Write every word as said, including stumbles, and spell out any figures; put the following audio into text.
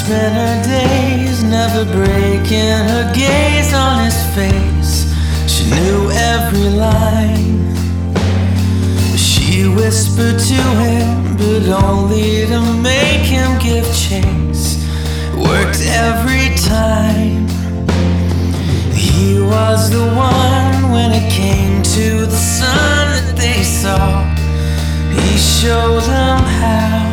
spent her days never breaking her gaze on his face. She knew every line. She whispered to him, but only to make him give chase. Worked every time. He was the one when it came to the sun that they saw. He showed them how.